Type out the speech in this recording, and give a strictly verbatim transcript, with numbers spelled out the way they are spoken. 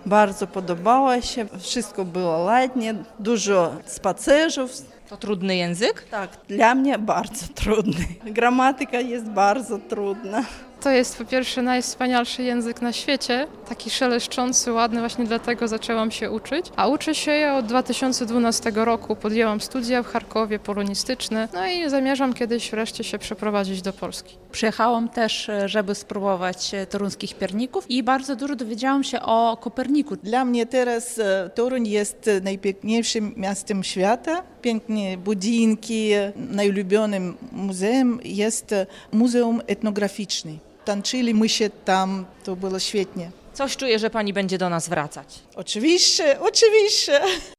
Bardzo podobało się, wszystko było ładnie, dużo spacerów. To trudny język? Tak, dla mnie bardzo trudny. Gramatyka jest bardzo trudna. To jest po pierwsze najwspanialszy język na świecie, taki szeleszczący, ładny, właśnie dlatego zaczęłam się uczyć. A uczę się ja od dwa tysiące dwunastego roku, podjęłam studia w Charkowie polonistyczne, no i zamierzam kiedyś wreszcie się przeprowadzić do Polski. Przyjechałam też, żeby spróbować toruńskich pierników i bardzo dużo dowiedziałam się o Koperniku. Dla mnie teraz e, Toruń jest najpiękniejszym miastem świata. Piękne budynki. Najulubionym muzeum jest Muzeum Etnograficzne. Tańczyli my się tam, to było świetnie. Coś czuję, że pani będzie do nas wracać. Oczywiście, oczywiście.